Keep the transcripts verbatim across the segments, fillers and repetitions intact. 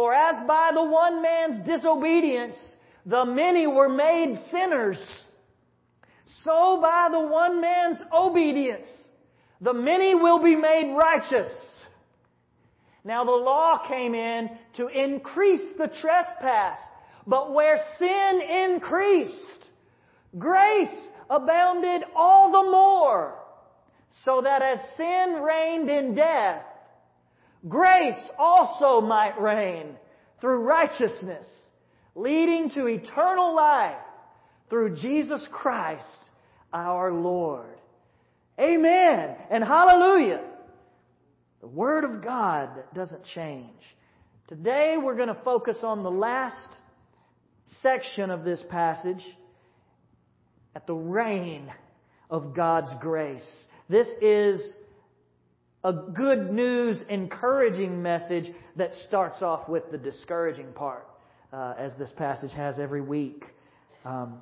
For as by the one man's disobedience the many were made sinners, so by the one man's obedience the many will be made righteous. Now the law came in to increase the trespass, but where sin increased, grace abounded all the more, so that as sin reigned in death, grace also might reign through righteousness, leading to eternal life through Jesus Christ our Lord. Amen and hallelujah. The Word of God that doesn't change. Today we're going to focus on the last section of this passage at the reign of God's grace. This is a good news, encouraging message that starts off with the discouraging part, uh, as this passage has every week. Um,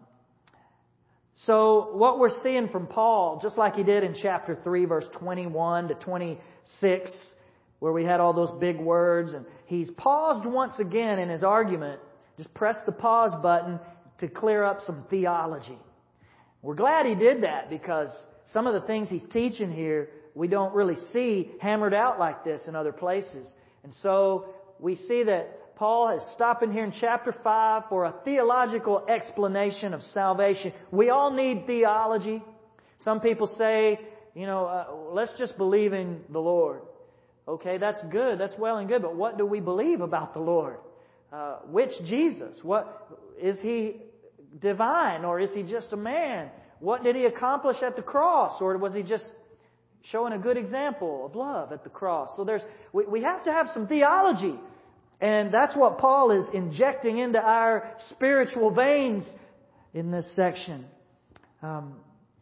so what we're seeing from Paul, just like he did in chapter three, verse twenty-one to twenty-six, where we had all those big words, and he's paused once again in his argument. Just press the pause button to clear up some theology. We're glad he did that, because some of the things he's teaching here we don't really see hammered out like this in other places. And so we see that Paul is stopping here in chapter five for a theological explanation of salvation. We all need theology. Some people say, you know, uh, let's just believe in the Lord. Okay, that's good. That's well and good. But what do we believe about the Lord? Uh, which Jesus? What is He divine, or is He just a man? What did He accomplish at the cross, or was He just showing a good example of love at the cross? So there's we, we have to have some theology, and that's what Paul is injecting into our spiritual veins in this section. Um,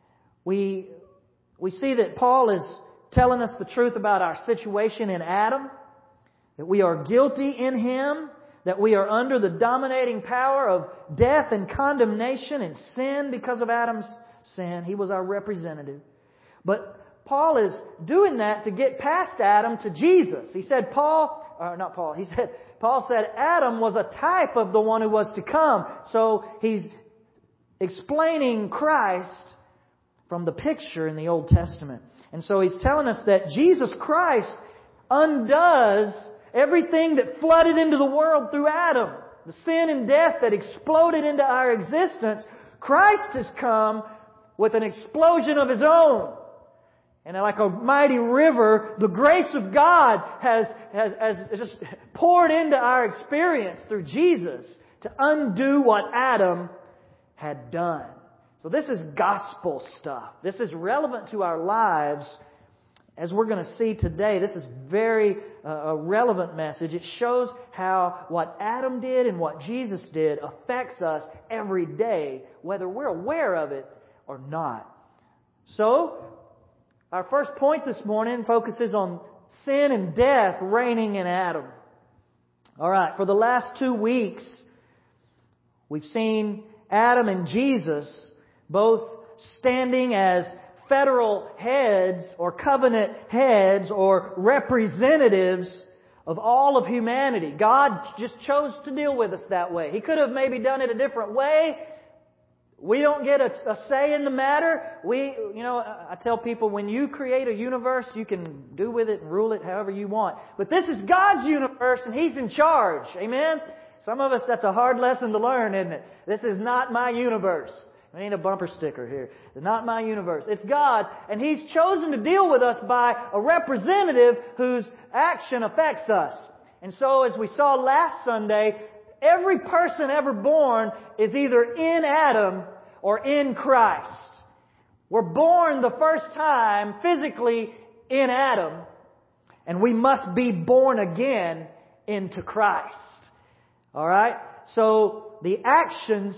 we we see that Paul is telling us the truth about our situation in Adam, that we are guilty in him, that we are under the dominating power of death and condemnation and sin because of Adam's sin. He was our representative. But Paul is doing that to get past Adam to Jesus. He said Paul, or not Paul, he said, Paul said Adam was a type of the one who was to come. So he's explaining Christ from the picture in the Old Testament. And so he's telling us that Jesus Christ undoes everything that flooded into the world through Adam. The sin and death that exploded into our existence. Christ has come with an explosion of His own. And like a mighty river, the grace of God has, has, has just poured into our experience through Jesus to undo what Adam had done. So this is gospel stuff. This is relevant to our lives. As we're going to see today, this is very uh, a relevant message. It shows how what Adam did and what Jesus did affects us every day, whether we're aware of it or not. So, our first point this morning focuses on sin and death reigning in Adam. All right, for the last two weeks, we've seen Adam and Jesus both standing as federal heads or covenant heads or representatives of all of humanity. God just chose to deal with us that way. He could have maybe done it a different way. We don't get a, a say in the matter. We, you know, I tell people, when you create a universe, you can do with it and rule it however you want. But this is God's universe and He's in charge. Amen? Some of us, that's a hard lesson to learn, isn't it? This is not my universe. I ain't a bumper sticker here. It's not my universe. It's God's. And He's chosen to deal with us by a representative whose action affects us. And so, as we saw last Sunday, every person ever born is either in Adam or in Christ. We're born the first time physically in Adam, and we must be born again into Christ. All right? So, the actions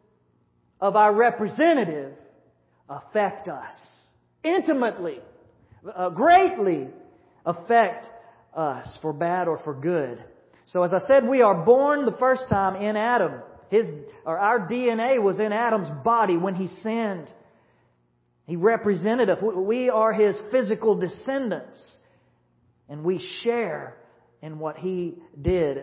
of our representative affect us intimately, uh, greatly affect us for bad or for good. So as I said, we are born the first time in Adam. His or our D N A was in Adam's body when he sinned. He represented us. We are his physical descendants, and we share in what he did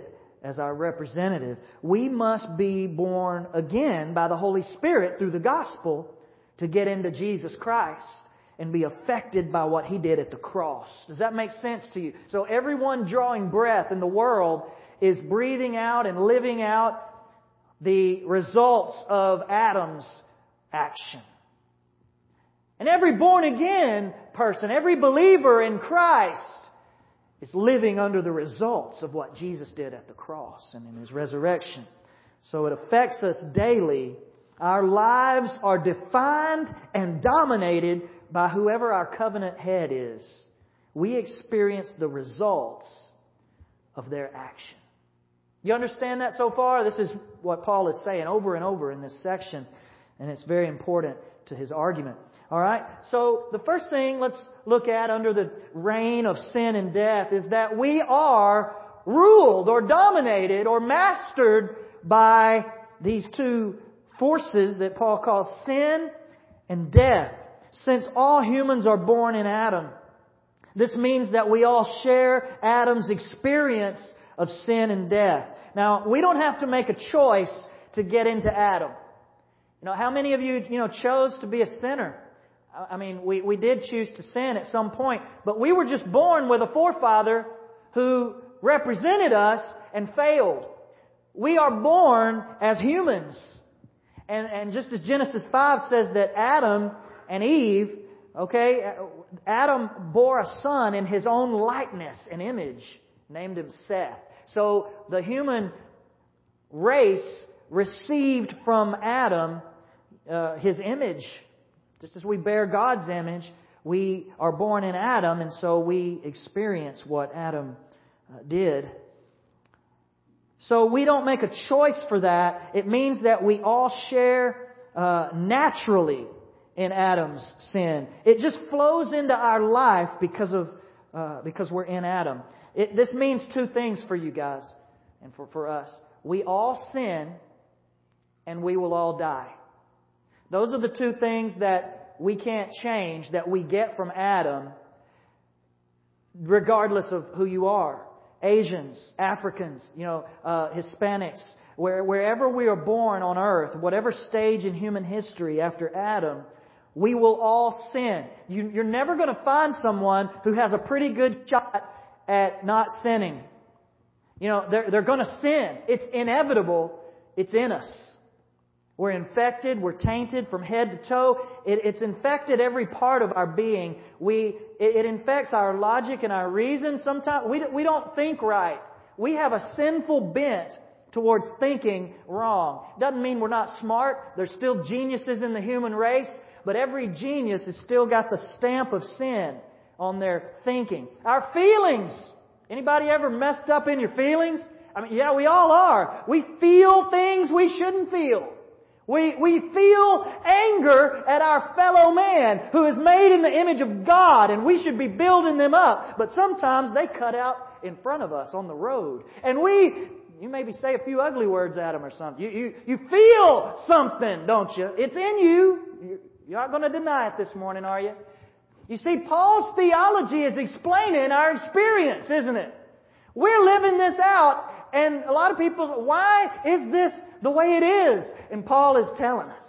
as our representative. We must be born again by the Holy Spirit through the gospel to get into Jesus Christ and be affected by what He did at the cross. Does that make sense to you? So everyone drawing breath in the world is breathing out and living out the results of Adam's action. And every born again person, every believer in Christ is living under the results of what Jesus did at the cross and in His resurrection. So it affects us daily. Our lives are defined and dominated by whoever our covenant head is. We experience the results of their action. You understand that so far? This is what Paul is saying over and over in this section, and it's very important to his argument. All right? So the first thing let's look at under the reign of sin and death is that we are ruled or dominated or mastered by these two forces that Paul calls sin and death. Since all humans are born in Adam, this means that we all share Adam's experience of sin and death. Now, we don't have to make a choice to get into Adam. You know, how many of you, you know, chose to be a sinner? I mean, we, we did choose to sin at some point, but we were just born with a forefather who represented us and failed. We are born as humans. And, and just as Genesis five says that Adam and Eve, okay, Adam bore a son in his own likeness and image, named him Seth. So the human race received from Adam uh, his image. Just as we bear God's image, we are born in Adam, and so we experience what Adam uh, did. So we don't make a choice for that. It means that we all share uh, naturally in Adam's sin. It just flows into our life because of uh, because we're in Adam. It, this means two things for you guys and for, for us. We all sin and we will all die. Those are the two things that we can't change, that we get from Adam, regardless of who you are. Asians, Africans, you know, uh, Hispanics, where, wherever we are born on earth, whatever stage in human history after Adam, we will all sin. You, you're never going to find someone who has a pretty good shot at not sinning. You know, they're, they're going to sin. It's inevitable. It's in us. We're infected. We're tainted from head to toe. It, it's infected every part of our being. We it, it infects our logic and our reason. Sometimes we, we don't think right. We have a sinful bent towards thinking wrong. Doesn't mean we're not smart. There's still geniuses in the human race. But every genius has still got the stamp of sin on their thinking. Our feelings. Anybody ever messed up in your feelings? I mean, yeah, we all are. We feel things we shouldn't feel. We, we feel anger at our fellow man who is made in the image of God, and we should be building them up. But sometimes they cut out in front of us on the road. And we, you maybe say a few ugly words at them or something. You, you, you feel something, don't you? It's in you. You're not going to deny it this morning, are you? You see, Paul's theology is explaining our experience, isn't it? We're living this out, and a lot of people, why is this the way it is? And Paul is telling us.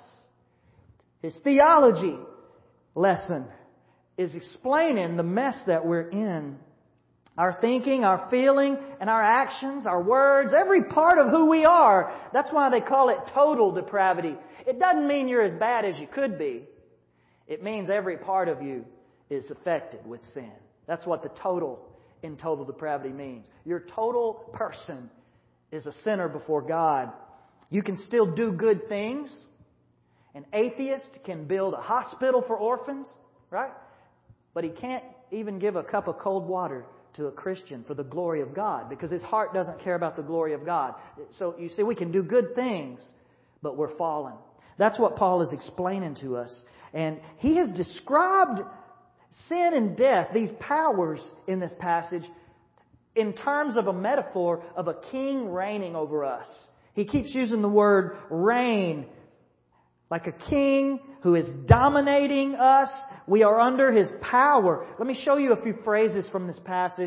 His theology lesson is explaining the mess that we're in. Our thinking, our feeling, and our actions, our words, every part of who we are. That's why they call it total depravity. It doesn't mean you're as bad as you could be. It means every part of you is affected with sin. That's what the total in total depravity means. Your total person is a sinner before God. You can still do good things. An atheist can build a hospital for orphans, right? But he can't even give a cup of cold water to a Christian for the glory of God, because his heart doesn't care about the glory of God. So you see, we can do good things, but we're fallen. That's what Paul is explaining to us. And he has described sin and death, these powers in this passage, in terms of a metaphor of a king reigning over us. He keeps using the word reign, like a king who is dominating us. We are under his power. Let me show you a few phrases from this passage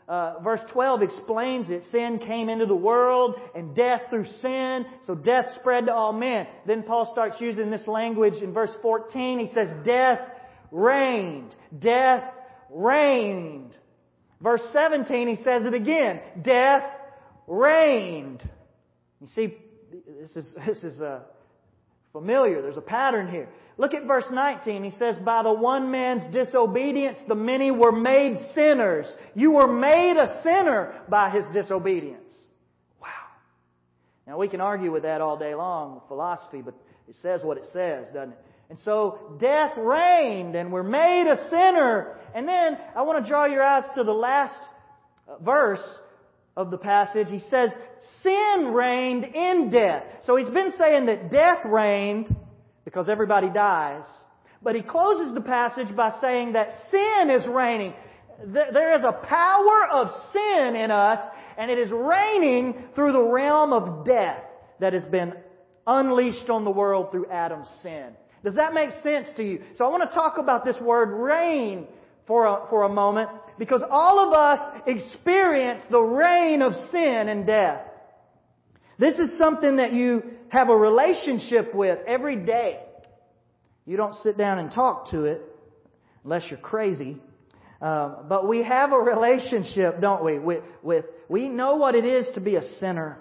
uh, verse twelve explains it. Sin came into the world and death through sin. So death spread to all men. Then Paul starts using this language in verse fourteen. He says, death reigned. Death reigned. Verse seventeen, he says it again. Death reigned. You see, this is, this is uh, familiar. There's a pattern here. Look at verse nineteen. He says, by the one man's disobedience, the many were made sinners. You were made a sinner by his disobedience. Wow. Now we can argue with that all day long with philosophy, but it says what it says, doesn't it? And so death reigned and we're made a sinner. And then I want to draw your eyes to the last verse of the passage. He says, sin reigned in death. So he's been saying that death reigned because everybody dies. But he closes the passage by saying that sin is reigning. There is a power of sin in us, and it is reigning through the realm of death that has been unleashed on the world through Adam's sin. Does that make sense to you? So I want to talk about this word reign for a, for a moment, because all of us experience the reign of sin and death. This is something that you have a relationship with every day. You don't sit down and talk to it unless you're crazy. Uh, but we have a relationship, don't we? With, with we know what it is to be a sinner.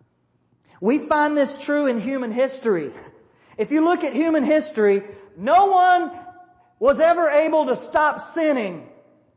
We find this true in human history. If you look at human history, no one was ever able to stop sinning.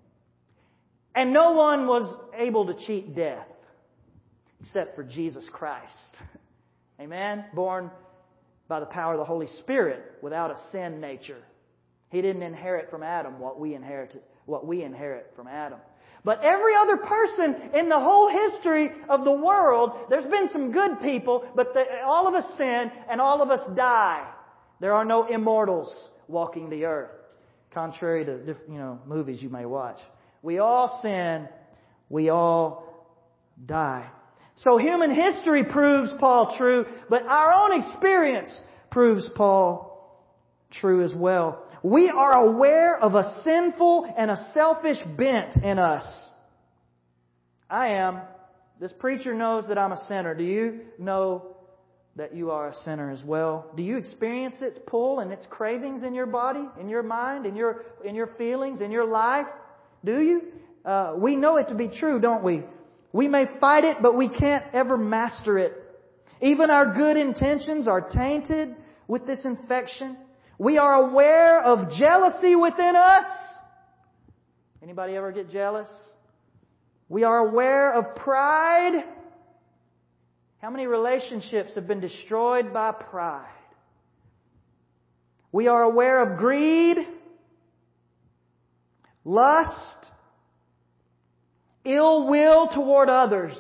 And no one was able to cheat death. Except for Jesus Christ. Amen? Born by the power of the Holy Spirit without a sin nature. He didn't inherit from Adam what we inherited, what we inherit from Adam. But every other person in the whole history of the world, there's been some good people, but the, all of us sin and all of us die. There are no immortals walking the earth, contrary to you know movies you may watch. We all sin, we all die. So human history proves Paul true, but our own experience proves Paul true as well. We are aware of a sinful and a selfish bent in us. I am. This preacher knows that I'm a sinner. Do you know that you are a sinner as well? Do you experience its pull and its cravings in your body, in your mind, in your in your feelings, in your life? Do you? Uh, we know it to be true, don't we? We may fight it, but we can't ever master it. Even our good intentions are tainted with this infection. We are aware of jealousy within us. Anybody ever get jealous? We are aware of pride. How many relationships have been destroyed by pride? We are aware of greed, lust, ill will toward others,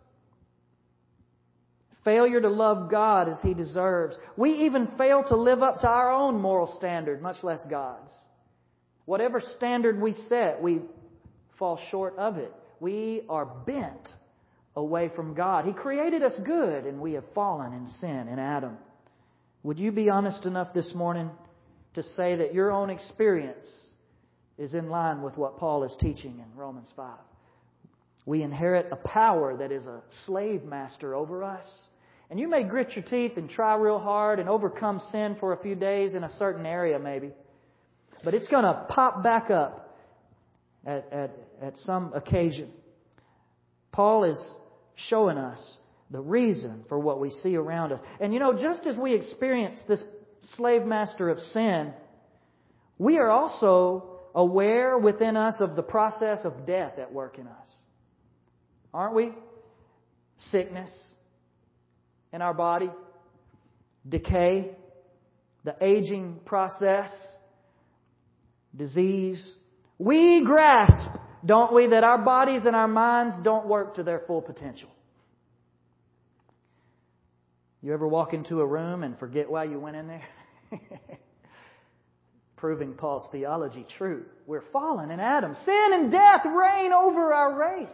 failure to love God as He deserves. We even fail to live up to our own moral standard, much less God's. Whatever standard we set, we fall short of it. We are bent away from God. He created us good, and we have fallen in sin in Adam. Would you be honest enough this morning to say that your own experience is in line with what Paul is teaching in Romans five? We inherit a power that is a slave master over us. And you may grit your teeth and try real hard and overcome sin for a few days in a certain area maybe. But it's going to pop back up at, at, at some occasion. Paul is showing us the reason for what we see around us. And you know, just as we experience this slave master of sin, we are also aware within us of the process of death at work in us. Aren't we? Sickness in our body, decay, the aging process, disease. We grasp, don't we, that our bodies and our minds don't work to their full potential. You ever walk into a room and forget why you went in there? Proving Paul's theology true. We're fallen in Adam. Sin and death reign over our race.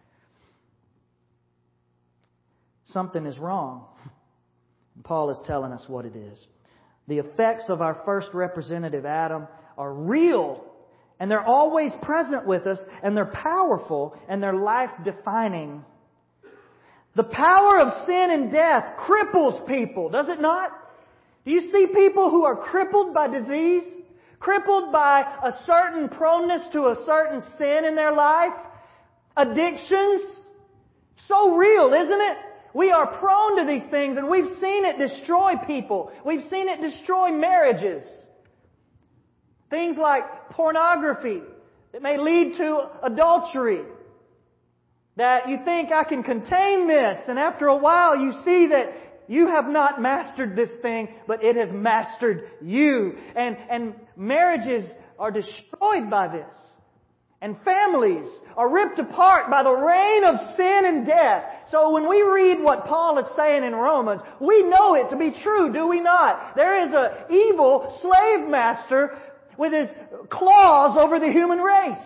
Something is wrong. And Paul is telling us what it is. The effects of our first representative, Adam, are real And they're always present with us, and they're powerful, and they're life-defining. The power of sin and death cripples people, does it not? Do you see people who are crippled by disease? Crippled by a certain proneness to a certain sin in their life? Addictions? So real, isn't it? We are prone to these things, and we've seen it destroy people. We've seen it destroy marriages. Things like pornography that may lead to adultery. That you think, I can contain this, and after a while you see that you have not mastered this thing, but it has mastered you. And, and marriages are destroyed by this. And families are ripped apart by the reign of sin and death. So when we read what Paul is saying in Romans, we know it to be true, do we not? There is an evil slave master with his claws over the human race.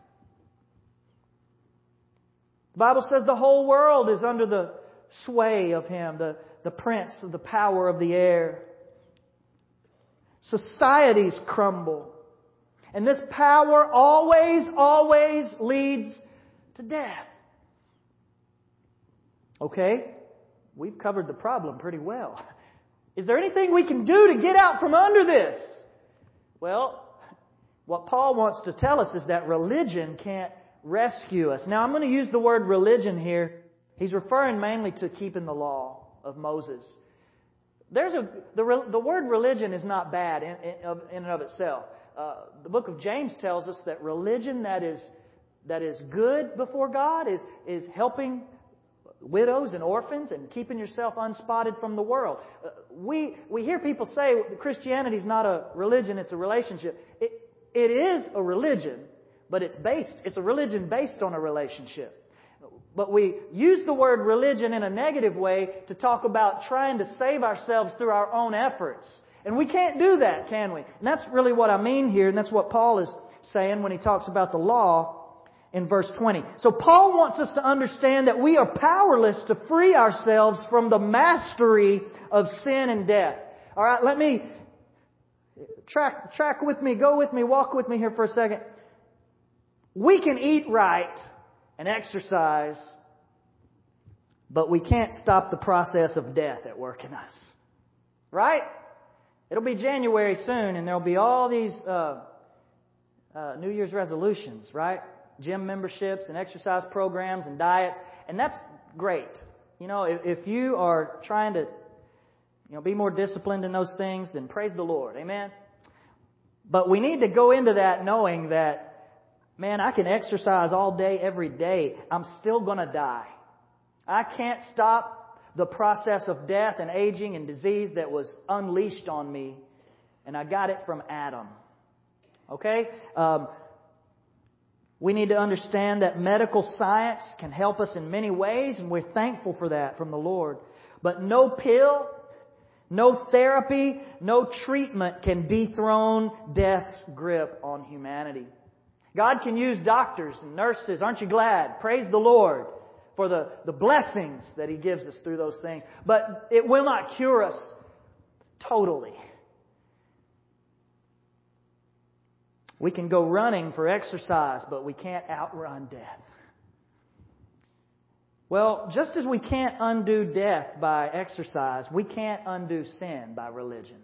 The Bible says the whole world is under the sway of him, the, the prince of the power of the air. Societies crumble. And this power always, always leads to death. Okay, we've covered the problem pretty well. Is there anything we can do to get out from under this? Well, what Paul wants to tell us is that religion can't rescue us. Now, I'm going to use the word religion here. He's referring mainly to keeping the law of Moses. There's a the, the word religion is not bad in, in, in and of itself. Uh, the book of James tells us that religion that is that is good before God is is helping widows and orphans and keeping yourself unspotted from the world. Uh, we we hear people say Christianity is not a religion; it's a relationship. It, it is a religion, but it's based. It's a religion based on a relationship. But we use the word religion in a negative way to talk about trying to save ourselves through our own efforts. And we can't do that, can we? And that's really what I mean here, and that's what Paul is saying when he talks about the law in verse twenty. So Paul wants us to understand that we are powerless to free ourselves from the mastery of sin and death. All right, let me track track with me, go with me, walk with me here for a second. We can eat right and exercise, but we can't stop the process of death at work in us. Right? It'll be January soon, and there'll be all these uh, uh, New Year's resolutions, right? Gym memberships and exercise programs and diets, and that's great. You know, if, if you are trying to, you know, be more disciplined in those things, then praise the Lord. Amen? But we need to go into that knowing that, man, I can exercise all day, every day. I'm still going to die. I can't stop the process of death and aging and disease that was unleashed on me. And I got it from Adam. Okay? Um, we need to understand that medical science can help us in many ways, and we're thankful for that from the Lord. But no pill, no therapy, no treatment can dethrone death's grip on humanity. God can use doctors and nurses. Aren't you glad? Praise the Lord for the, the blessings that He gives us through those things. But it will not cure us totally. We can go running for exercise, but we can't outrun death. Well, just as we can't undo death by exercise, we can't undo sin by religion.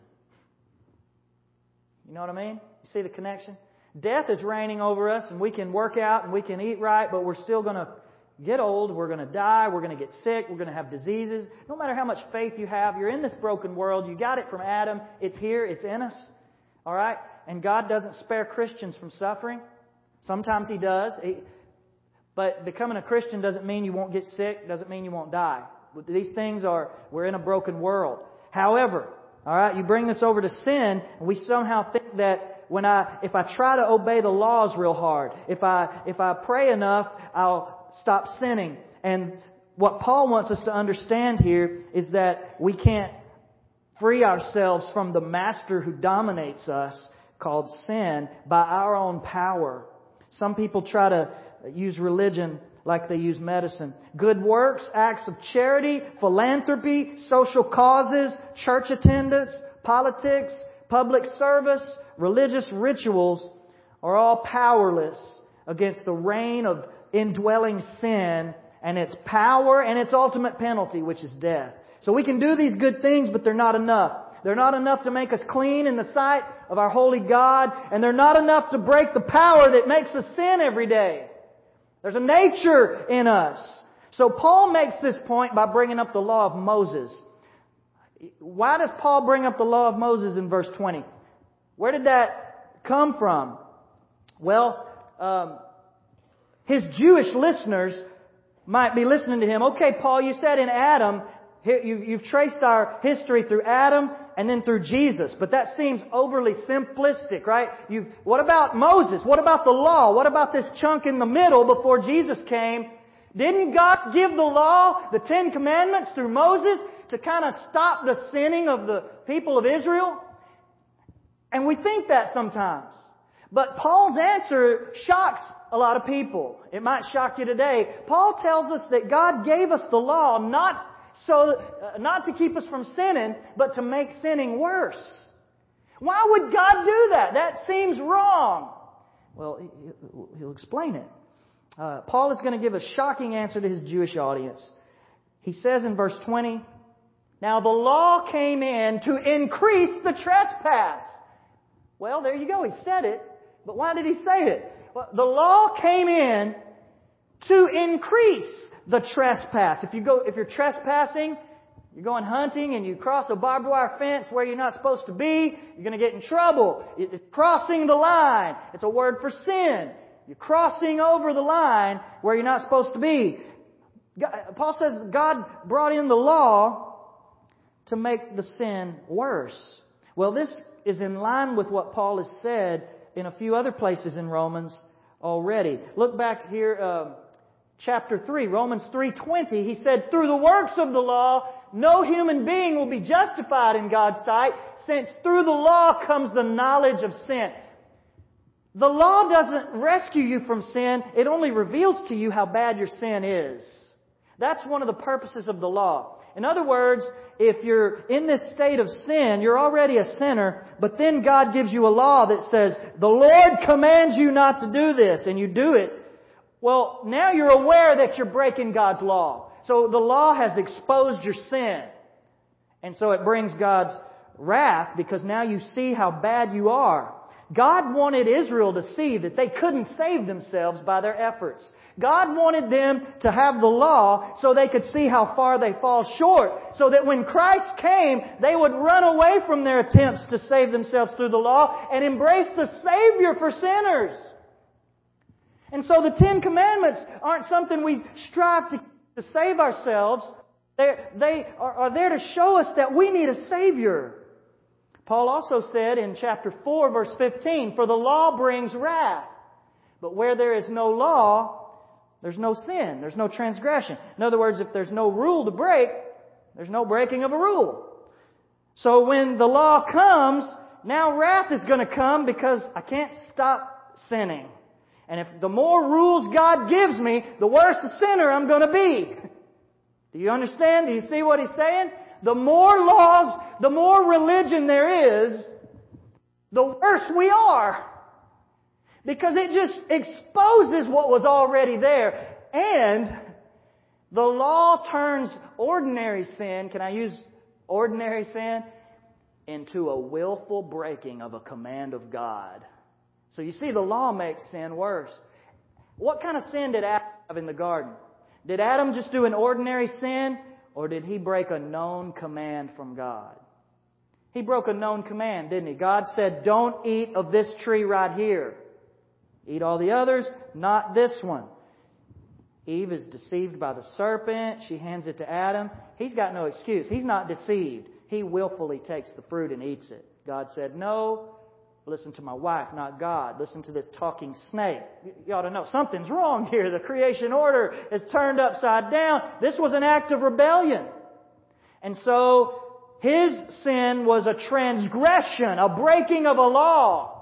You know what I mean? You see the connection? Death is reigning over us, and we can work out and we can eat right, but we're still going to get old, we're going to die, we're going to get sick, we're going to have diseases. No matter how much faith you have, you're in this broken world. You got it from Adam. It's here. It's in us. All right? And God doesn't spare Christians from suffering. Sometimes He does. He, but becoming a Christian doesn't mean you won't get sick, doesn't mean you won't die. These things are, we're in a broken world. However, all right, you bring this over to sin, and we somehow think that when I, if I try to obey the laws real hard, if I, if I pray enough, I'll stop sinning. And what Paul wants us to understand here is that we can't free ourselves from the master who dominates us, called sin, by our own power. Some people try to use religion like they use medicine. Good works, acts of charity, philanthropy, social causes, church attendance, politics, public service, religious rituals are all powerless against the reign of indwelling sin and its power and its ultimate penalty, which is death. So we can do these good things, but they're not enough. They're not enough to make us clean in the sight of our holy God, and they're not enough to break the power that makes us sin every day. There's a nature in us. So Paul makes this point by bringing up the law of Moses. Why does Paul bring up the law of Moses in verse twenty? Where did that come from? Well, um, his Jewish listeners might be listening to him. Okay, Paul, you said in Adam, you've traced our history through Adam and then through Jesus. But that seems overly simplistic, right? You, what about Moses? What about the law? What about this chunk in the middle before Jesus came? Didn't God give the law, the Ten Commandments, through Moses to kind of stop the sinning of the people of Israel? And we think that sometimes. But Paul's answer shocks a lot of people. It might shock you today. Paul tells us that God gave us the law not so uh, not to keep us from sinning, but to make sinning worse. Why would God do that? That seems wrong. Well, he'll explain it. Uh, Paul is going to give a shocking answer to his Jewish audience. He says in verse twenty, "Now the law came in to increase the trespass." Well, there you go. He said it. But why did he say it? Well, the law came in to increase the trespass. If you go, if you're trespassing, you're going hunting and you cross a barbed wire fence where you're not supposed to be, you're going to get in trouble. It's crossing the line. It's a word for sin. You're crossing over the line where you're not supposed to be. Paul says God brought in the law to make the sin worse. Well, this is in line with what Paul has said in a few other places in Romans already. Look back here, uh, chapter three, Romans three twenty. He said, "Through the works of the law, no human being will be justified in God's sight, since through the law comes the knowledge of sin." The law doesn't rescue you from sin. It only reveals to you how bad your sin is. That's one of the purposes of the law. In other words, if you're in this state of sin, you're already a sinner, but then God gives you a law that says, the Lord commands you not to do this, and you do it. Well, now you're aware that you're breaking God's law. So the law has exposed your sin. And so it brings God's wrath because now you see how bad you are. God wanted Israel to see that they couldn't save themselves by their efforts. God wanted them to have the law so they could see how far they fall short. So that when Christ came, they would run away from their attempts to save themselves through the law and embrace the Savior for sinners. And so the Ten Commandments aren't something we strive to, to save ourselves. They're, they are, are there to show us that we need a Savior. Paul also said in chapter four, verse fifteen, "For the law brings wrath. But where there is no law, there's no sin. There's no transgression." In other words, if there's no rule to break, there's no breaking of a rule. So when the law comes, now wrath is going to come because I can't stop sinning. And if the more rules God gives me, the worse the sinner I'm going to be. Do you understand? Do you see what he's saying? The more laws, the more religion there is, the worse we are. Because it just exposes what was already there. And the law turns ordinary sin, can I use ordinary sin, into a willful breaking of a command of God. So you see, the law makes sin worse. What kind of sin did Adam have in the garden? Did Adam just do an ordinary sin? Or did he break a known command from God? He broke a known command, didn't he? God said, don't eat of this tree right here. Eat all the others, not this one. Eve is deceived by the serpent. She hands it to Adam. He's got no excuse. He's not deceived. He willfully takes the fruit and eats it. God said, no, listen to my wife, not God. Listen to this talking snake. You ought to know something's wrong here. The creation order is turned upside down. This was an act of rebellion. And so his sin was a transgression, a breaking of a law.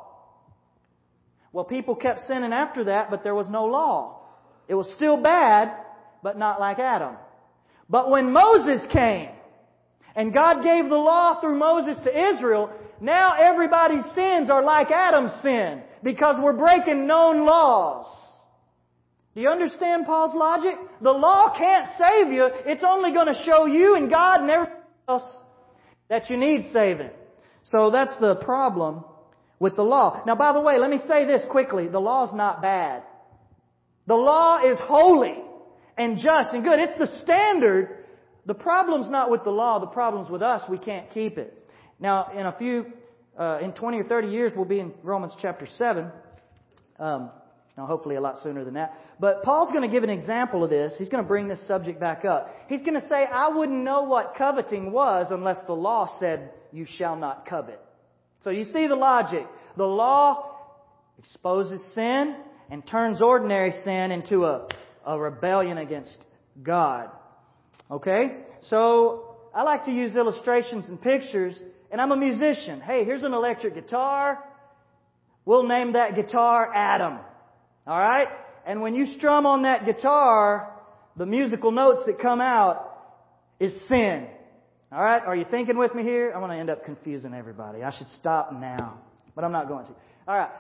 Well, people kept sinning after that, but there was no law. It was still bad, but not like Adam. But when Moses came, and God gave the law through Moses to Israel, now everybody's sins are like Adam's sin because we're breaking known laws. Do you understand Paul's logic? The law can't save you. It's only going to show you and God and everyone else that you need saving. So that's the problem with the law. Now, by the way, let me say this quickly. The law is not bad. The law is holy and just and good. It's the standard. The problem's not with the law. The problem's with us. We can't keep it. Now, in a few, uh, in twenty or thirty years, we'll be in Romans chapter seven. Um, now, hopefully a lot sooner than that. But Paul's going to give an example of this. He's going to bring this subject back up. He's going to say, I wouldn't know what coveting was unless the law said, you shall not covet. So you see the logic. The law exposes sin and turns ordinary sin into a, a rebellion against God. Okay? So I like to use illustrations and pictures, and I'm a musician. Hey, here's an electric guitar. We'll name that guitar Adam. All right? And when you strum on that guitar, the musical notes that come out is sin. All right? Are you thinking with me here? I'm going to end up confusing everybody. I should stop now, but I'm not going to. All right.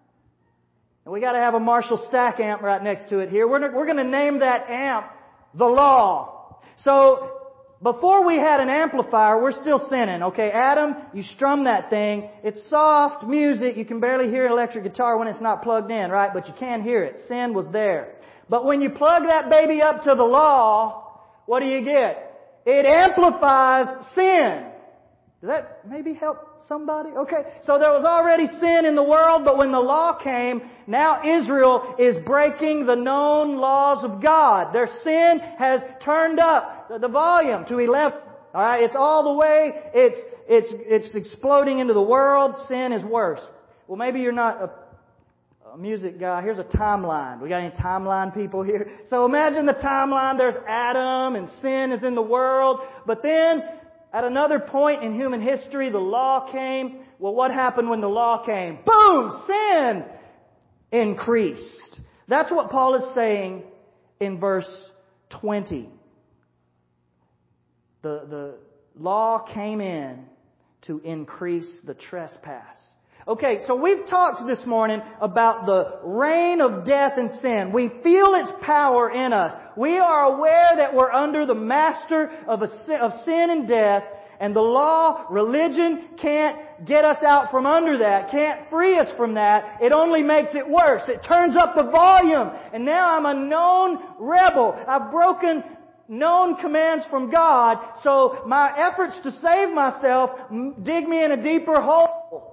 And we got to have a Marshall stack amp right next to it here. We're we're going to name that amp the law. So before we had an amplifier, we're still sinning. Okay, Adam, you strum that thing. It's soft music. You can barely hear an electric guitar when it's not plugged in, right? But you can hear it. Sin was there. But when you plug that baby up to the law, what do you get? It amplifies sin. Does that maybe help somebody? Okay. So there was already sin in the world, but when the law came, now Israel is breaking the known laws of God. Their sin has turned up the volume to eleven. All right. It's all the way. It's, it's, it's exploding into the world. Sin is worse. Well, maybe you're not a, a music guy. Here's a timeline. We got any timeline people here? So imagine the timeline. There's Adam and sin is in the world. But then at another point in human history, the law came. Well, what happened when the law came? Boom! Sin increased. That's what Paul is saying in verse twenty. The, the law came in to increase the trespass. Okay, so we've talked this morning about the reign of death and sin. We feel its power in us. We are aware that we're under the master of, a, of sin and death, and the law, religion, can't get us out from under that, can't free us from that. It only makes it worse. It turns up the volume, and now I'm a known rebel. I've broken known commands from God, so my efforts to save myself dig me in a deeper hole.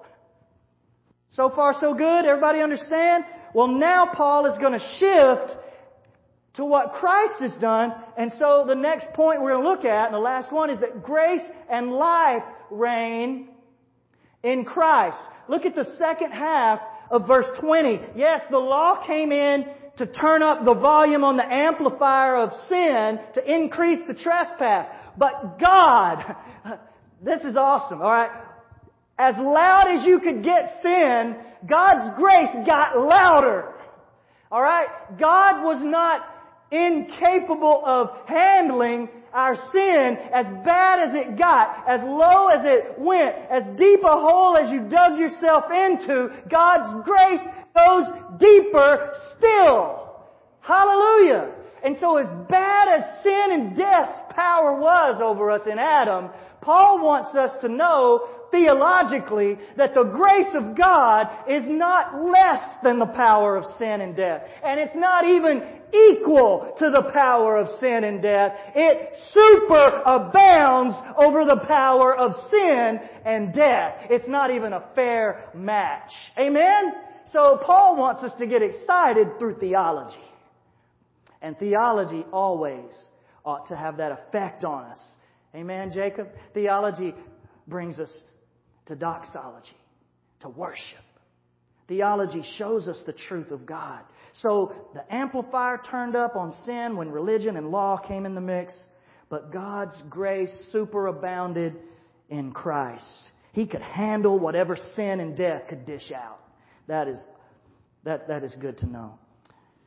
So far, so good? Everybody understand? Well, now Paul is going to shift to what Christ has done. And so the next point we're going to look at, and the last one, is that grace and life reign in Christ. Look at the second half of verse twenty. Yes, the law came in to turn up the volume on the amplifier of sin, to increase the trespass. But God, this is awesome, alright? As loud as you could get sin, God's grace got louder. Alright? God was not incapable of handling our sin as bad as it got, as low as it went, as deep a hole as you dug yourself into. God's grace goes deeper still. Hallelujah! And so as bad as sin and death power was over us in Adam, Paul wants us to know theologically that the grace of God is not less than the power of sin and death. And it's not even equal to the power of sin and death. It superabounds over the power of sin and death. It's not even a fair match. Amen? So Paul wants us to get excited through theology. And theology always ought to have that effect on us. Amen, Jacob? Theology brings us to doxology, to worship. Theology shows us the truth of God. So the amplifier turned up on sin when religion and law came in the mix, but God's grace superabounded in Christ. He could handle whatever sin and death could dish out. That is, that, that is good to know.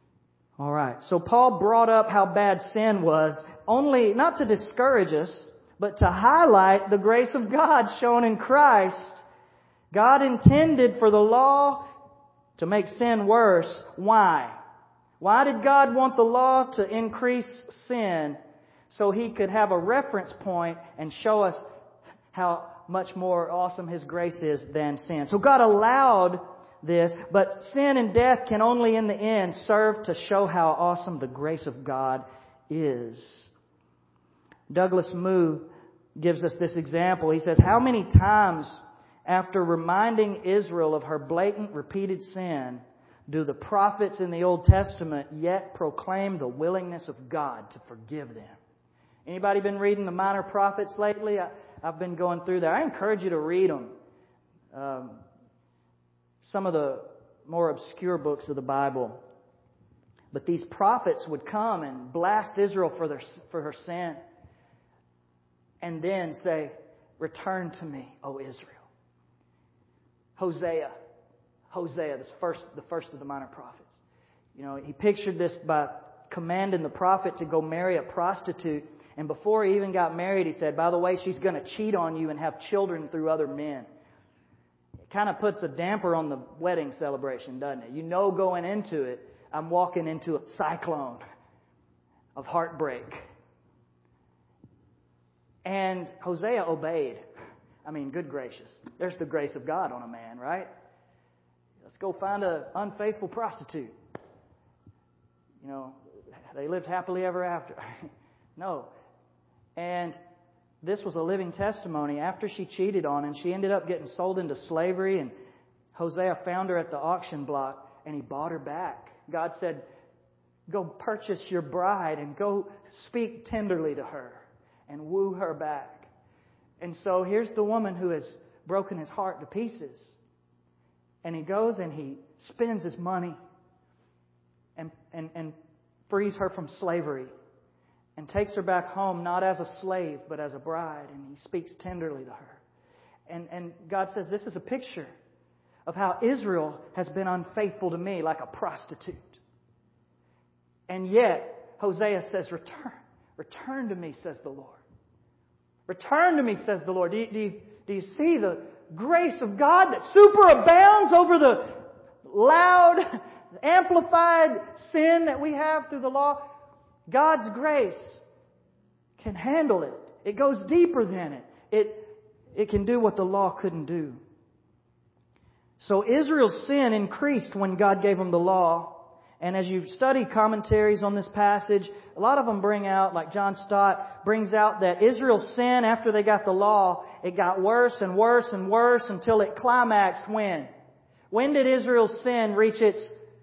All right. So Paul brought up how bad sin was, only not to discourage us, but to highlight the grace of God shown in Christ. God intended for the law to make sin worse. Why? Why did God want the law to increase sin? So He could have a reference point and show us how much more awesome His grace is than sin. So God allowed this, but sin and death can only in the end serve to show how awesome the grace of God is. Douglas Moo gives us this example. He says, how many times after reminding Israel of her blatant, repeated sin, do the prophets in the Old Testament yet proclaim the willingness of God to forgive them? Anybody been reading the minor prophets lately? I, I've been going through that. I encourage you to read them. Um, some of the more obscure books of the Bible. But these prophets would come and blast Israel for their for her sin. And then say, return to me, O Israel. Hosea. Hosea, this first, the first of the minor prophets. You know, he pictured this by commanding the prophet to go marry a prostitute. And before he even got married, he said, by the way, she's going to cheat on you and have children through other men. It kind of puts a damper on the wedding celebration, doesn't it? You know going into it, I'm walking into a cyclone of heartbreak. And Hosea obeyed. I mean, good gracious. There's the grace of God on a man, right? Let's go find an unfaithful prostitute. You know, they lived happily ever after. No. And this was a living testimony. After she cheated on him, she ended up getting sold into slavery, and Hosea found her at the auction block, and he bought her back. God said, go purchase your bride and go speak tenderly to her and woo her back. And so here's the woman who has broken his heart to pieces. And he goes and he spends his money and, and, and frees her from slavery and takes her back home, not as a slave, but as a bride. And he speaks tenderly to her. And, and God says, this is a picture of how Israel has been unfaithful to me like a prostitute. And yet, Hosea says, return. Return to me, says the Lord. Return to me, says the Lord. Do you, do you, do you see the grace of God that superabounds over the loud, amplified sin that we have through the law? God's grace can handle it. It goes deeper than it. It, it can do what the law couldn't do. So Israel's sin increased when God gave them the law. And as you study commentaries on this passage, a lot of them bring out, like John Stott brings out, that Israel's sin after they got the law, it got worse and worse and worse until it climaxed when? When did Israel's sin reach its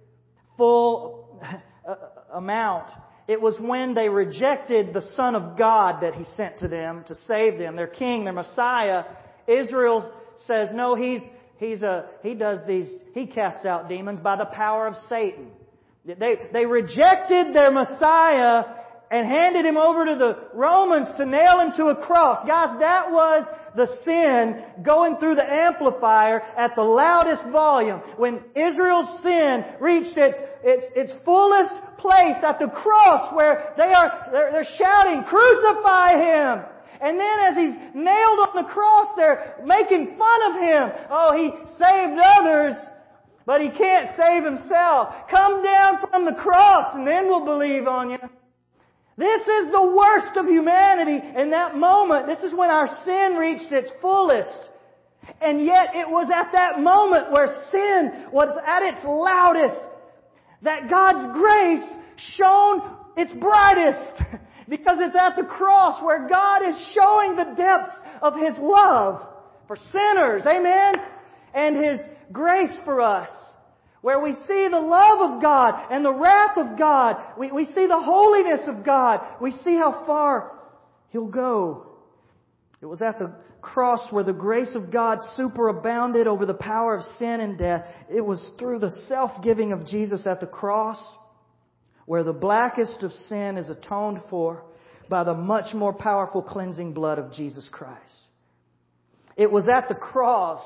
full amount? It was when they rejected the Son of God that He sent to them to save them, their King, their Messiah. Israel says, no, He's He's a He does these He casts out demons by the power of Satan. They, they rejected their Messiah and handed Him over to the Romans to nail Him to a cross. Guys, that was the sin going through the amplifier at the loudest volume. When Israel's sin reached its, its, its fullest place at the cross, where they are, they're, they're shouting, crucify Him! And then as He's nailed on the cross, they're making fun of Him. Oh, He saved others, but He can't save Himself. Come down from the cross and then we'll believe on you. This is the worst of humanity in that moment. This is when our sin reached its fullest. And yet it was at that moment where sin was at its loudest that God's grace shone its brightest. Because it's at the cross where God is showing the depths of His love for sinners. Amen? And His grace for us. Where we see the love of God and the wrath of God. We, we see the holiness of God. We see how far He'll go. It was at the cross where the grace of God superabounded over the power of sin and death. It was through the self-giving of Jesus at the cross where the blackest of sin is atoned for by the much more powerful cleansing blood of Jesus Christ. It was at the cross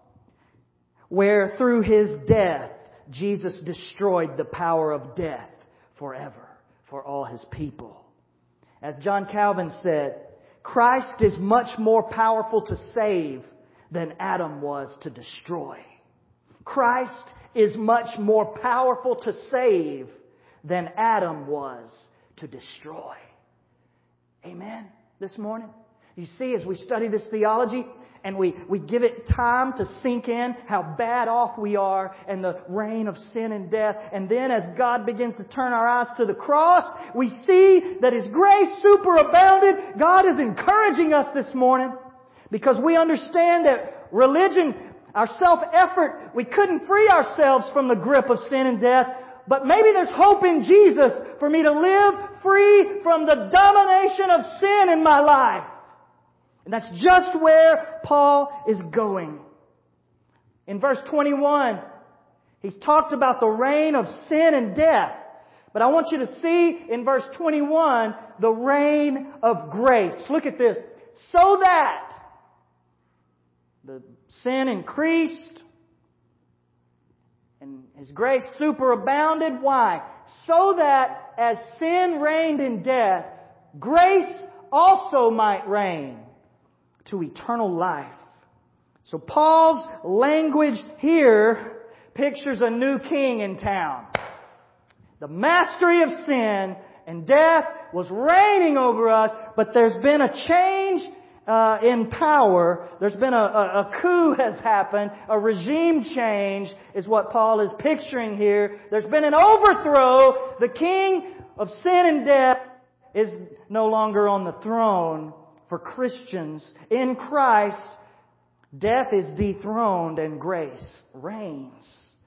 where through His death, Jesus destroyed the power of death forever for all His people. As John Calvin said, Christ is much more powerful to save than Adam was to destroy. Christ is much more powerful to save than Adam was to destroy. Amen? This morning? You see, as we study this theology and we, we give it time to sink in how bad off we are and the reign of sin and death, and then as God begins to turn our eyes to the cross, we see that His grace superabounded. God is encouraging us this morning because we understand that religion, our self-effort, we couldn't free ourselves from the grip of sin and death. But maybe there's hope in Jesus for me to live free from the domination of sin in my life. And that's just where Paul is going. In verse twenty-one, he's talked about the reign of sin and death. But I want you to see in verse twenty-one the reign of grace. Look at this. So that the sin increased and His grace superabounded. Why? So that as sin reigned in death, grace also might reign to eternal life. So Paul's language here pictures a new king in town. The mastery of sin and death was reigning over us, but there's been a change uh, in power. There's been a, a, a coup has happened. A regime change is what Paul is picturing here. There's been an overthrow. The king of sin and death is no longer on the throne. For Christians in Christ, death is dethroned and grace reigns.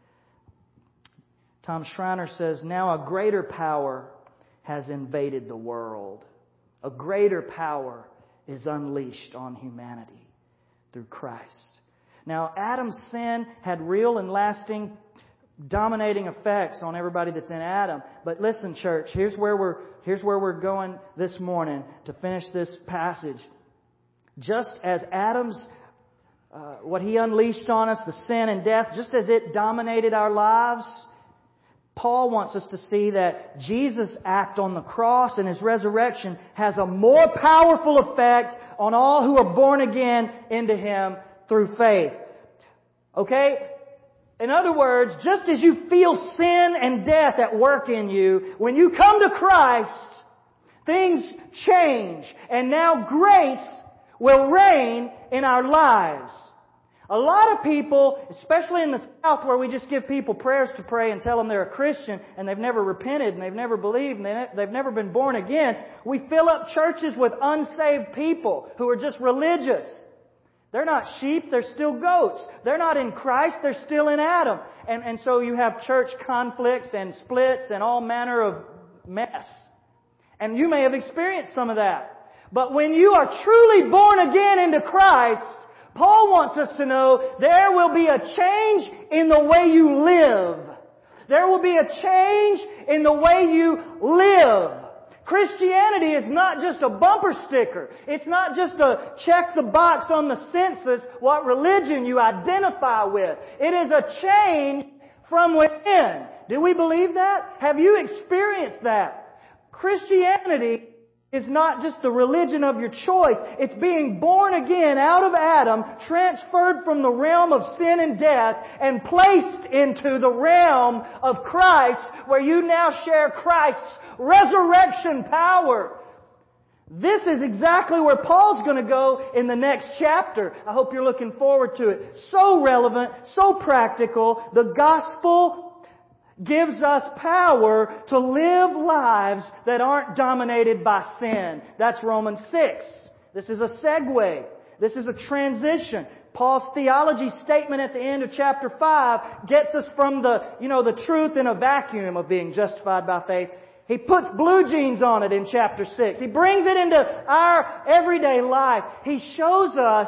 Tom Schreiner says, now a greater power has invaded the world. A greater power is unleashed on humanity through Christ. Now, Adam's sin had real and lasting dominating effects on everybody that's in Adam. But listen, church, here's where we're here's where we're going this morning to finish this passage. Just as Adam's uh, what he unleashed on us, the sin and death, just as it dominated our lives, Paul wants us to see that Jesus' act on the cross and His resurrection has a more powerful effect on all who are born again into Him through faith. Okay? In other words, just as you feel sin and death at work in you, when you come to Christ, things change. And now grace will reign in our lives. A lot of people, especially in the South where we just give people prayers to pray and tell them they're a Christian and they've never repented and they've never believed and they've never been born again, we fill up churches with unsaved people who are just religious. They're not sheep, they're still goats. They're not in Christ, they're still in Adam. And, and so you have church conflicts and splits and all manner of mess. And you may have experienced some of that. But when you are truly born again into Christ, Paul wants us to know there will be a change in the way you live. There will be a change in the way you live. Christianity is not just a bumper sticker. It's not just a check the box on the census what religion you identify with. It is a change from within. Do we believe that? Have you experienced that? Christianity is not just the religion of your choice. It's being born again out of Adam, transferred from the realm of sin and death, and placed into the realm of Christ, where you now share Christ's resurrection power. This is exactly where Paul's going to go in the next chapter. I hope you're looking forward to it. So relevant, so practical. The gospel gives us power to live lives that aren't dominated by sin. That's Romans six. This is a segue. This is a transition. Paul's theology statement at the end of chapter five gets us from the, you know, the truth in a vacuum of being justified by faith. He puts blue jeans on it in chapter six. He brings it into our everyday life. He shows us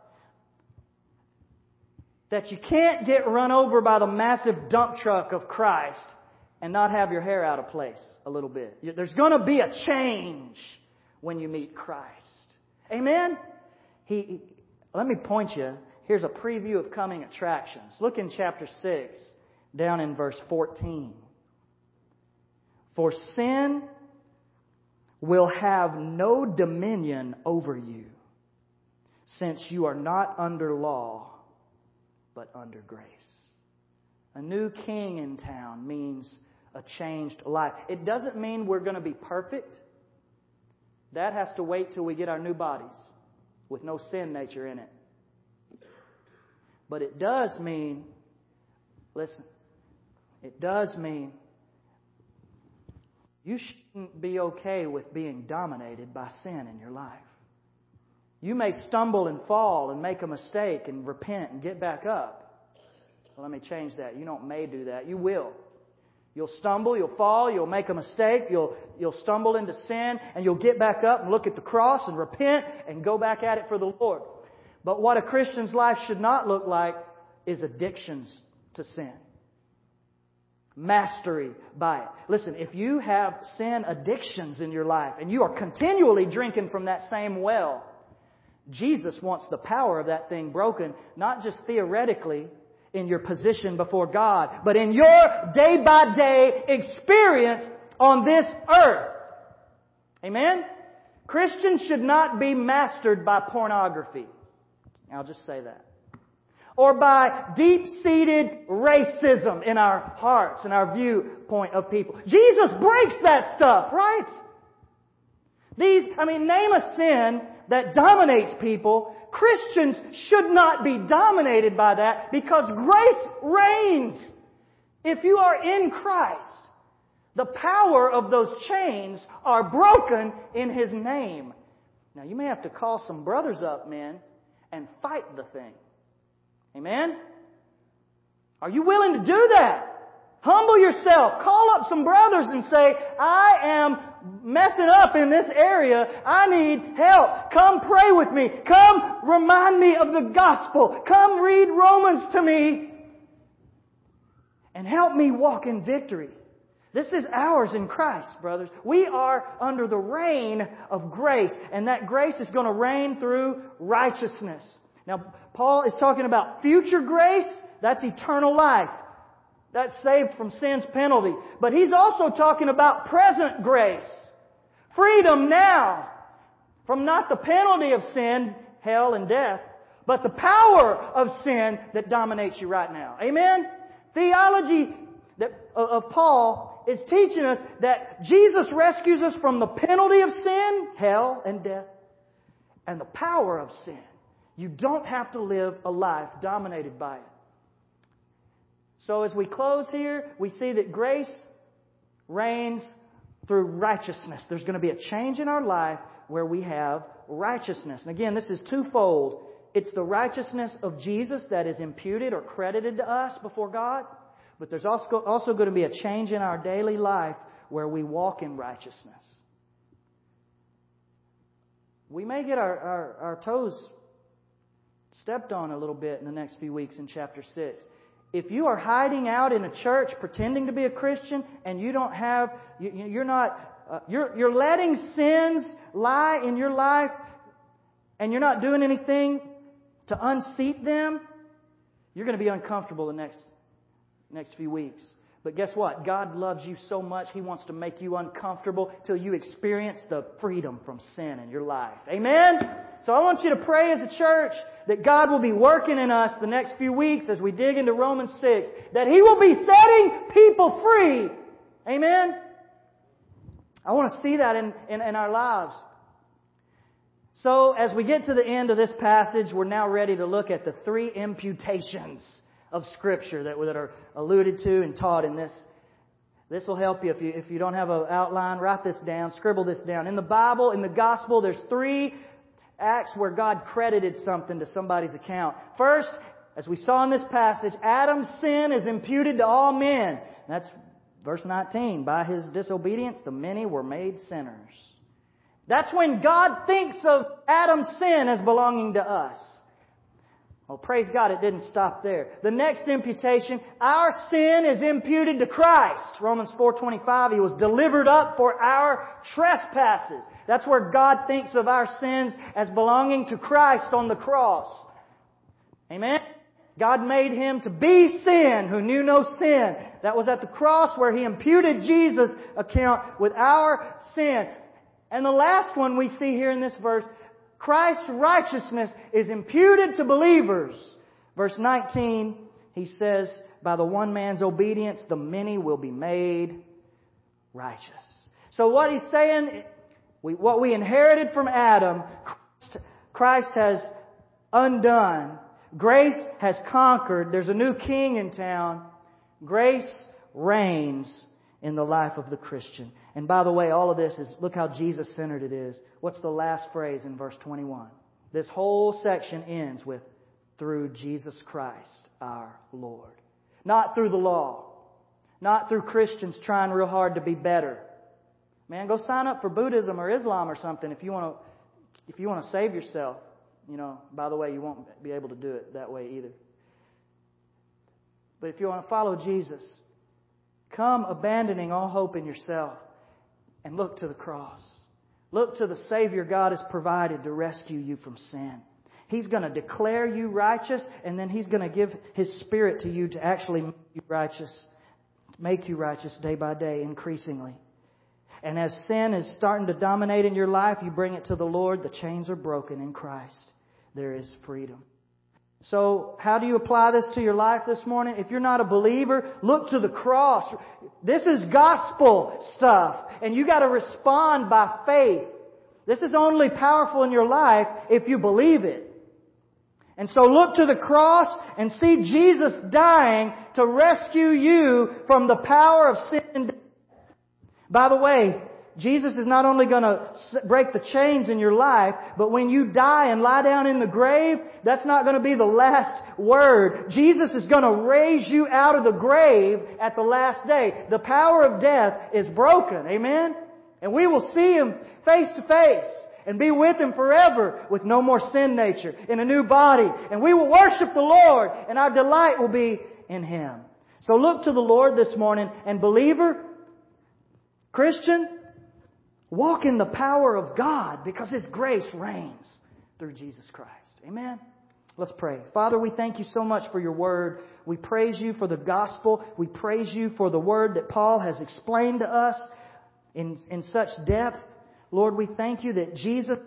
that you can't get run over by the massive dump truck of Christ and not have your hair out of place a little bit. There's going to be a change when you meet Christ. Amen? He, he, let me point you. Here's a preview of coming attractions. Look in chapter six, down in verse fourteen. For sin will have no dominion over you, since you are not under law, but under grace. A new king in town means a changed life. It doesn't mean we're going to be perfect. That has to wait till we get our new bodies with no sin nature in it. But it does mean, listen, it does mean you shouldn't be okay with being dominated by sin in your life. You may stumble and fall and make a mistake and repent and get back up. Well, let me change that. You don't may do that. You will. You'll stumble, you'll fall, you'll make a mistake, you'll you'll stumble into sin, and you'll get back up and look at the cross and repent and go back at it for the Lord. But what a Christian's life should not look like is addictions to sin. Mastery by it. Listen, if you have sin addictions in your life and you are continually drinking from that same well, Jesus wants the power of that thing broken, not just theoretically in your position before God, but in your day-by-day experience on this earth. Amen? Christians should not be mastered by pornography. I'll just say that. Or by deep-seated racism in our hearts and our viewpoint of people. Jesus breaks that stuff, right? These, I mean, name a sin that dominates people. Christians should not be dominated by that because grace reigns. If you are in Christ, the power of those chains are broken in His name. Now, you may have to call some brothers up, men, and fight the thing. Amen? Are you willing to do that? Humble yourself. Call up some brothers and say, I am messing up in this area. I need help. Come pray with me. Come remind me of the gospel. Come read Romans to me. And help me walk in victory. This is ours in Christ, brothers. We are under the reign of grace. And that grace is going to reign through righteousness. Now, Paul is talking about future grace. That's eternal life. That's saved from sin's penalty. But he's also talking about present grace. Freedom now from not the penalty of sin, hell and death, but the power of sin that dominates you right now. Amen? Theology that, of Paul is teaching us that Jesus rescues us from the penalty of sin, hell and death, and the power of sin. You don't have to live a life dominated by it. So as we close here, we see that grace reigns through righteousness. There's going to be a change in our life where we have righteousness. And again, this is twofold. It's the righteousness of Jesus that is imputed or credited to us before God. But there's also, also going to be a change in our daily life where we walk in righteousness. We may get our, our, our toes stepped on a little bit in the next few weeks in chapter six. If you are hiding out in a church pretending to be a Christian and you don't have, you, you're not, uh, you're, you're letting sins lie in your life and you're not doing anything to unseat them, you're going to be uncomfortable the next, next few weeks. But guess what? God loves you so much, He wants to make you uncomfortable till you experience the freedom from sin in your life. Amen? So I want you to pray as a church that God will be working in us the next few weeks as we dig into Romans six. That He will be setting people free. Amen? I want to see that in, in, in our lives. So as we get to the end of this passage, we're now ready to look at the three imputations of Scripture that, that are alluded to and taught in this. This will help you if you if you don't have an outline. Write this down. Scribble this down. In the Bible, in the Gospel, there's three acts where God credited something to somebody's account. First, as we saw in this passage, Adam's sin is imputed to all men. That's verse nineteen. By his disobedience, the many were made sinners. That's when God thinks of Adam's sin as belonging to us. Well, praise God, it didn't stop there. The next imputation, our sin is imputed to Christ. Romans four twenty-five, He was delivered up for our trespasses. That's where God thinks of our sins as belonging to Christ on the cross. Amen? God made Him to be sin who knew no sin. That was at the cross where He imputed Jesus' account with our sin. And the last one we see here in this verse, Christ's righteousness is imputed to believers. Verse nineteen, he says, by the one man's obedience, the many will be made righteous. So what he's saying, we, what we inherited from Adam, Christ, Christ has undone. Grace has conquered. There's a new king in town. Grace reigns in the life of the Christian. And by the way, all of this is, look how Jesus-centered it is. What's the last phrase in verse twenty-one? This whole section ends with, through Jesus Christ our Lord. Not through the law. Not through Christians trying real hard to be better. Man, go sign up for Buddhism or Islam or something if you want to, if you want to save yourself. You know, by the way, you won't be able to do it that way either. But if you want to follow Jesus, come abandoning all hope in yourself and look to the cross. Look to the Savior God has provided to rescue you from sin. He's going to declare you righteous, and then He's going to give His Spirit to you to actually make you righteous. Make you righteous day by day, increasingly. And as sin is starting to dominate in your life, you bring it to the Lord. The chains are broken in Christ. There is freedom. So, how do you apply this to your life this morning? If you're not a believer, look to the cross. This is gospel stuff. And you got to respond by faith. This is only powerful in your life if you believe it. And so look to the cross and see Jesus dying to rescue you from the power of sin and death. By the way, Jesus is not only going to break the chains in your life, but when you die and lie down in the grave, that's not going to be the last word. Jesus is going to raise you out of the grave at the last day. The power of death is broken. Amen? And we will see Him face to face and be with Him forever with no more sin nature, in a new body. And we will worship the Lord, and our delight will be in Him. So look to the Lord this morning, and believer, Christian, walk in the power of God because His grace reigns through Jesus Christ. Amen? Let's pray. Father, we thank You so much for Your Word. We praise You for the gospel. We praise You for the Word that Paul has explained to us in, in such depth. Lord, we thank You that Jesus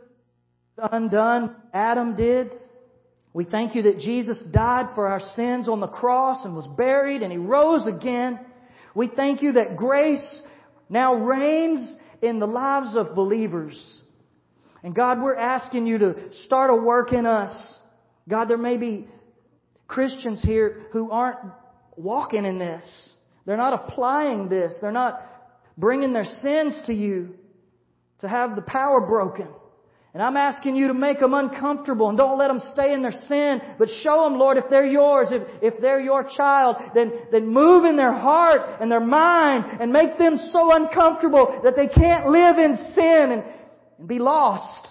undone Adam did. We thank You that Jesus died for our sins on the cross and was buried and He rose again. We thank You that grace now reigns in the lives of believers. And God, we're asking You to start a work in us. God, there may be Christians here who aren't walking in this. They're not applying this. They're not bringing their sins to You to have the power broken. And I'm asking You to make them uncomfortable and don't let them stay in their sin, but show them, Lord, if they're Yours, if, if they're Your child, then, then move in their heart and their mind and make them so uncomfortable that they can't live in sin and, and be lost.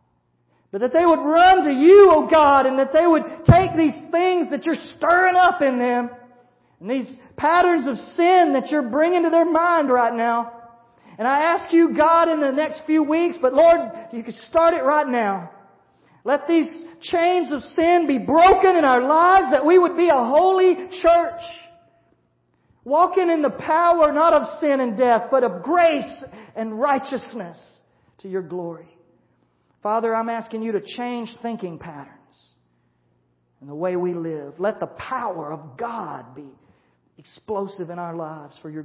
But that they would run to You, oh God, and that they would take these things that You're stirring up in them and these patterns of sin that You're bringing to their mind right now. And I ask You, God, in the next few weeks, but Lord, You can start it right now. Let these chains of sin be broken in our lives, that we would be a holy church. Walking in the power not of sin and death, but of grace and righteousness to Your glory. Father, I'm asking You to change thinking patterns and the way we live. Let the power of God be explosive in our lives for Your